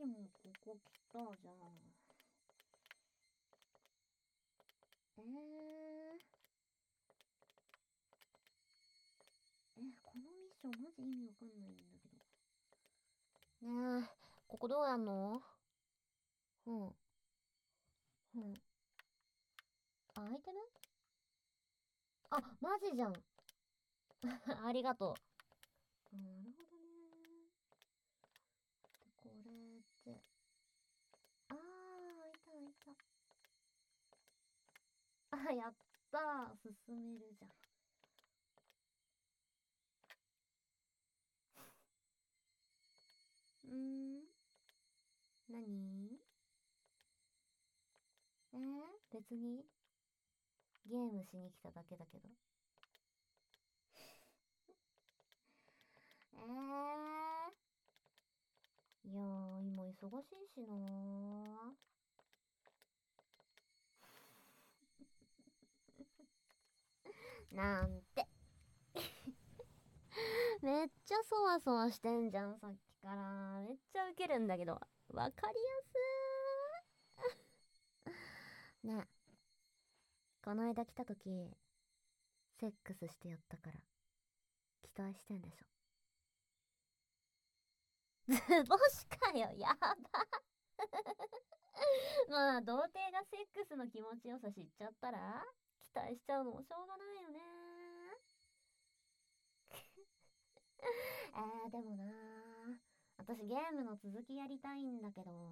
もここ来たじゃん。このミッションマジ意味わかんないんだけど。ねえ、ここどうやんの？うん。うん。あ、アイテム？あ、マジじゃん。ありがとう。なるほどね。で、これって。あー、開いた開いた。あ、やったー。進めるじゃん。何？別にゲームしに来ただけだけど。いやー、今忙しいしなー。なんて。めっちゃそわそわしてんじゃん、さっきから。めっちゃウケるんだけど。わかりやすー。ねえ、この間来た時、セックスしてやったから、期待してんでしょ。図星かよ、やば。まあ、童貞がセックスの気持ちよさ知っちゃったら、期待しちゃうのもしょうがないよね。でもなー、私ゲームの続きやりたいんだけど。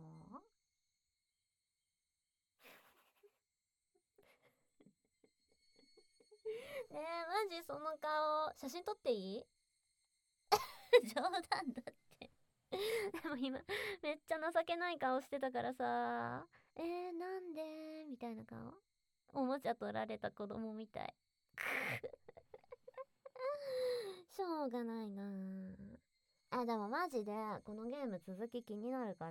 ねえ、マジその顔、写真撮っていい？冗談だって。でも今、めっちゃ情けない顔してたからさ、なんでみたいな顔。おもちゃ取られた子供みたい。しょうがないなぁ。でもマジで、このゲーム続き気になるから、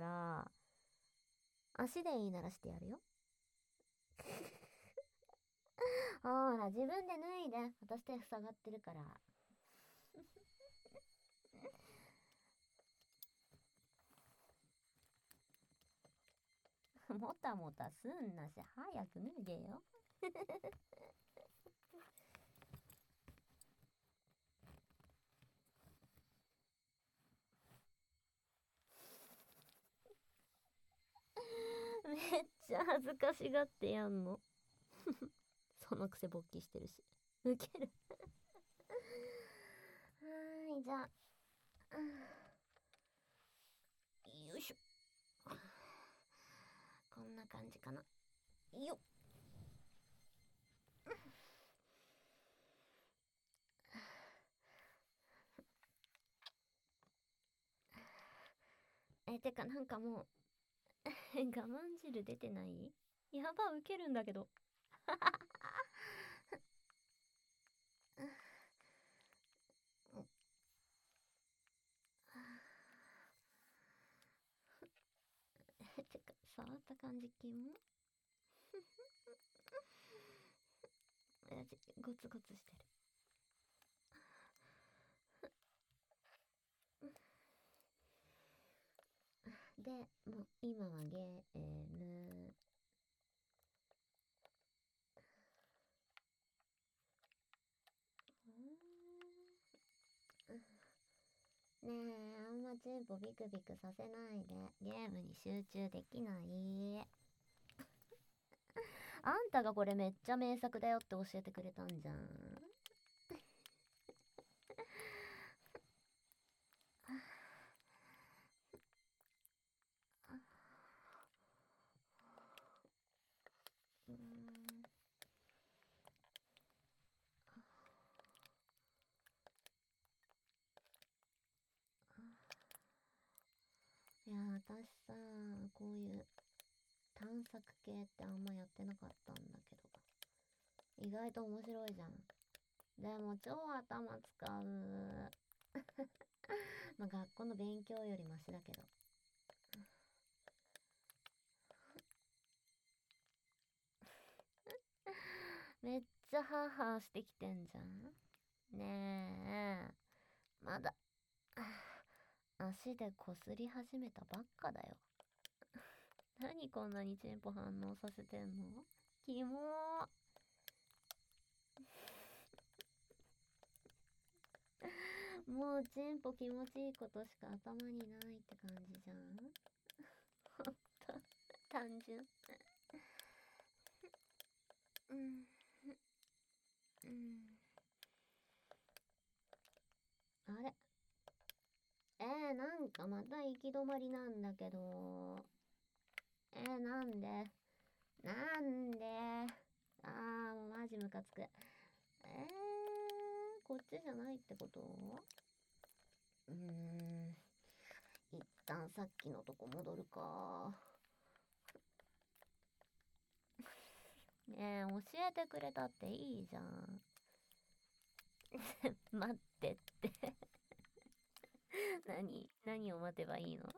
足でいいならしてやるよ。ほら、自分で脱いで。私手塞がってるから。もたもたすんなし、早く脱げよ。めっちゃ恥ずかしがってやんの。そのくせ勃起してるし。ウケる。はーい、じゃあ。よいしょ。こんな感じかな。よっ。てかなんかもう、我慢汁出てない？やば、ウケるんだけど。てか、触った感じキモ。ゴツゴツしてる。で、もう今はゲーム。ねえ、あんまチンポビクビクさせないで。ゲームに集中できない。あんたがこれめっちゃ名作だよって教えてくれたんじゃん。うーん。いや、私さ、こういう探索系ってあんまやってなかったんだけど、意外と面白いじゃん。でも超頭使う。まあ学校の勉強よりマシだけど。めっちゃハーハーしてきてんじゃん。ねえ、まだ足でこすり始めたばっかだよ。 何こんなにチンポ反応させてんの？キモー。もうチンポ気持ちいいことしか頭にないって感じじゃん。ほんと単純。うんうん。あれ、なんかまた行き止まりなんだけど。なんでなんで。もうマジムカつく。こっちじゃないってこと？一旦さっきのとこ戻るか。ねえ、教えてくれたっていいじゃん。待ってって何を待てばいいの？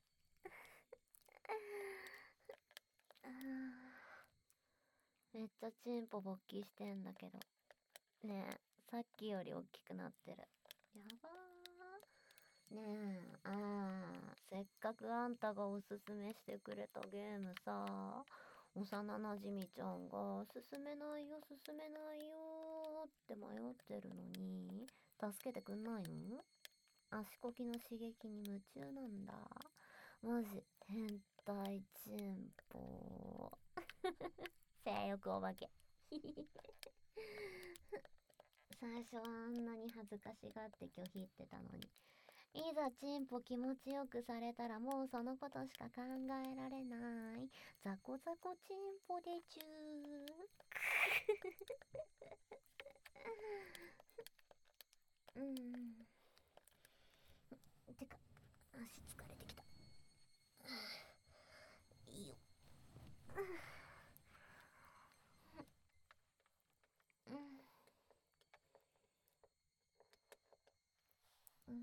めっちゃチンポ勃起してんだけど。ねえ、さっきより大きくなってる。やばー。ねえ、せっかくあんたがおすすめしてくれたゲームさ、幼なじみちゃんが進めないよ進めないよって迷ってるのに、助けてくんないの？足こきの刺激に夢中なんだ。マジ変態チンポ。性欲お化け。最初はあんなに恥ずかしがって拒否ってたのに、いざチンポ気持ちよくされたらもうそのことしか考えられない。ザコザコチンポでちゅー。てか、足疲れてきた。いいよ。うんうん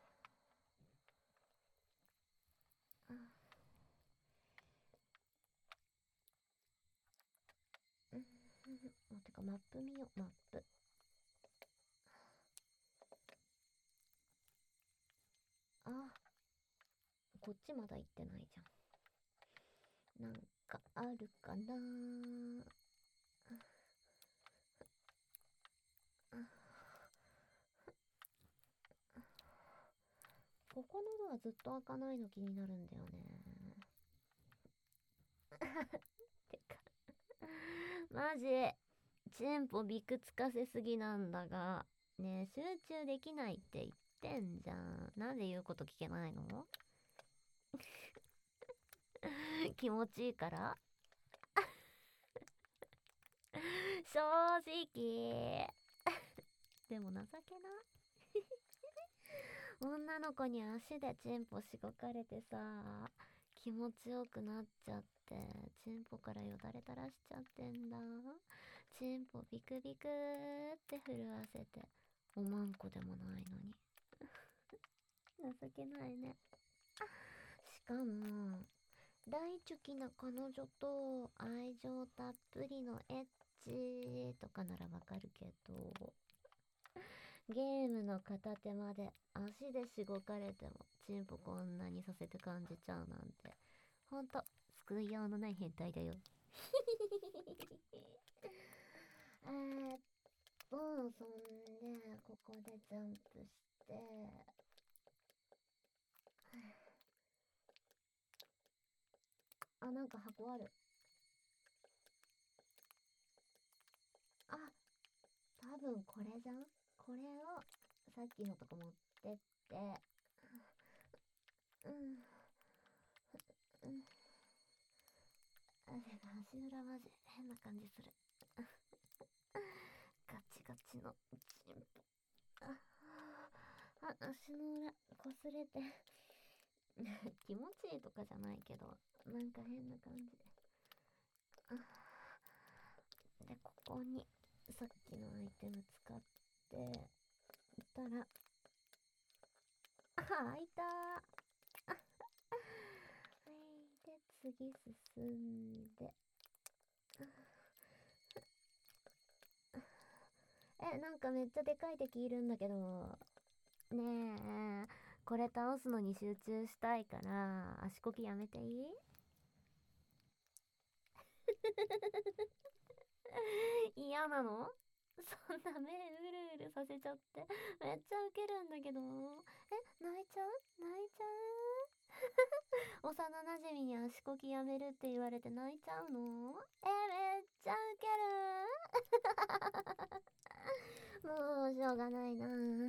うん。てかマップ見よう、マップ。こっちまだ行ってないじゃん。なんかあるかなー。ここのドアずっと開かないの気になるんだよね。てかマジチンポびくつかせすぎなんだが。ねえ、集中できないって言ってんじゃん。なんで言うこと聞けないの？気持ちいいから。正直。でも情けな。女の子に足でチンポしごかれてさ、気持ちよくなっちゃって、チンポからよだれ垂らしちゃってんだ。チンポビクビクって震わせて、おまんこでもないのに。情けないね。しかも、大チョキな彼女と愛情たっぷりのエッチとかならわかるけど、ゲームの片手まで足でしごかれてもチンポこんなにさせて感じちゃうなんて、ほんと救いようのない変態だよ。そんでここでジャンプして、なんか箱ある。多分これじゃん。これをさっきのとこ持ってって、うんうんてか足裏マジ変な感じする。ガチガチのチンポ。足の裏こすれて気持ちいいとかじゃないけど、なんか変な感じで、ここにさっきのアイテム使っていたら、開いたー。はい、で次進んで、なんかめっちゃでかい敵いるんだけど、ねえ、これ倒すのに集中したいから足こきやめていい？ 嫌なの？そんな目うるうるさせちゃって。めっちゃウケるんだけど。泣いちゃう？泣いちゃう？幼馴染に足こきやめるって言われて泣いちゃうの？めっちゃウケる。もうしょうがないな。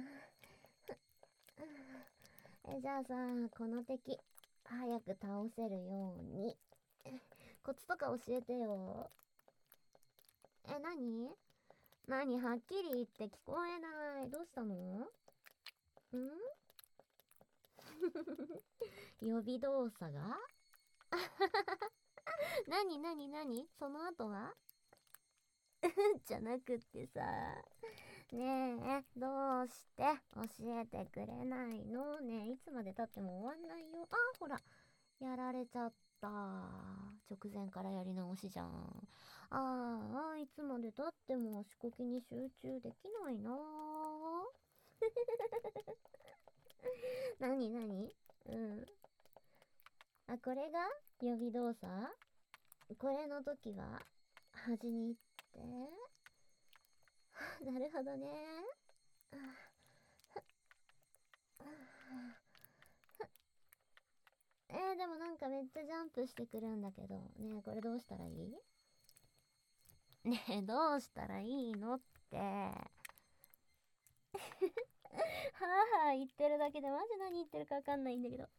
じゃあさ、この敵早く倒せるようにコツとか教えてよ。何はっきり言って聞こえない。どうしたの？予備動作が何その後はじゃなくってさ。ねえ、どうして教えてくれないの？ねえ、いつまで経っても終わんないよ。ほら、やられちゃった。直前からやり直しじゃん。いつまで経っても足こきに集中できないな。何これが予備動作？これの時は端に行ってなるほどね。でもなんかめっちゃジャンプしてくるんだけど。ねえ、これどうしたらいい？ねえ、どうしたらいいのって。はぁはぁ言ってるだけでマジ何言ってるかわかんないんだけど。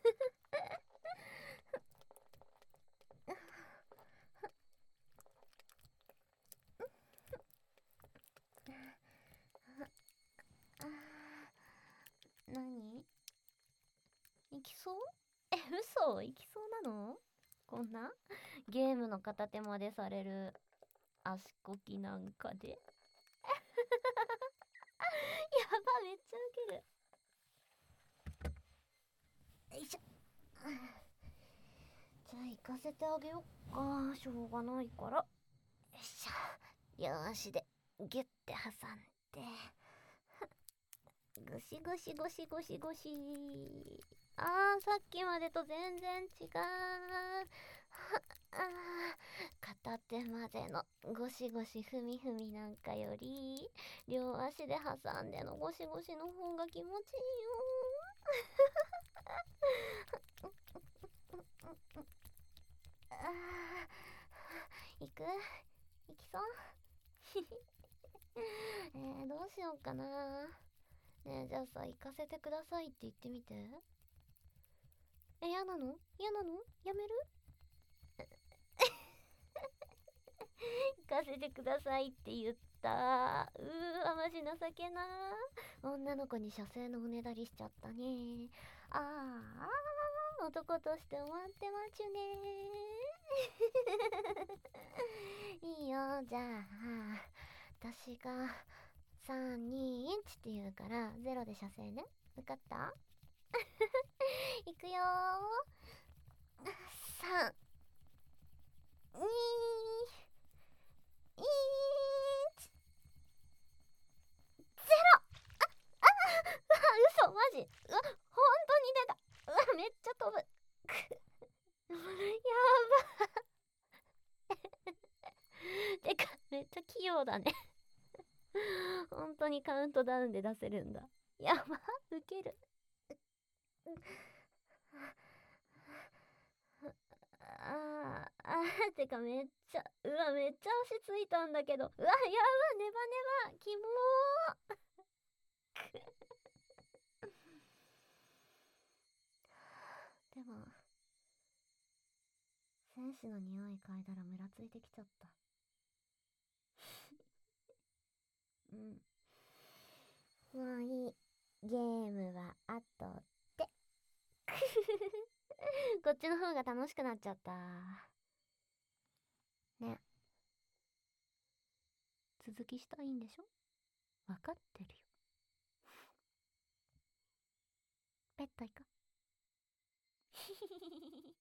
何？いきそう？嘘？いきそうなの？こんなゲームの片手までされる足こきなんかで。やば、めっちゃウケる。よいしょ。じゃあ行かせてあげよっか。しょうがないから。よいしょ。両足でギュッて挟んで。ゴシゴシゴシゴシゴシ。さっきまでと全然違う。片手までのゴシゴシ踏み踏みなんかより、両足で挟んでのゴシゴシの方が気持ちいいよ。行きそうどうしようかな。ねえ、じゃあさ、行かせてくださいって言ってみて。嫌なの？やめる？行かせてくださいって言った。マジ情けな。女の子に射精のおねだりしちゃったね。男として終わってまちゅねいいよ、じゃあ、私が321って言うから0で射精ね。分かった？いくよー。3、2、1、嘘マジ？本当に出た。めっちゃ飛ぶ。やば。てか、めっちゃ器用だね。本当にカウントダウンで出せるんだ。やば、ウケる。てかめっちゃ、めっちゃ足ついたんだけど。やば、ネバネバ、キモー。でも、戦士の匂い嗅いだらムラついてきちゃった。もういい。ゲームは後で。こっちの方が楽しくなっちゃった。ね。続きしたいんでしょ？わかってるよ。ペット行こう。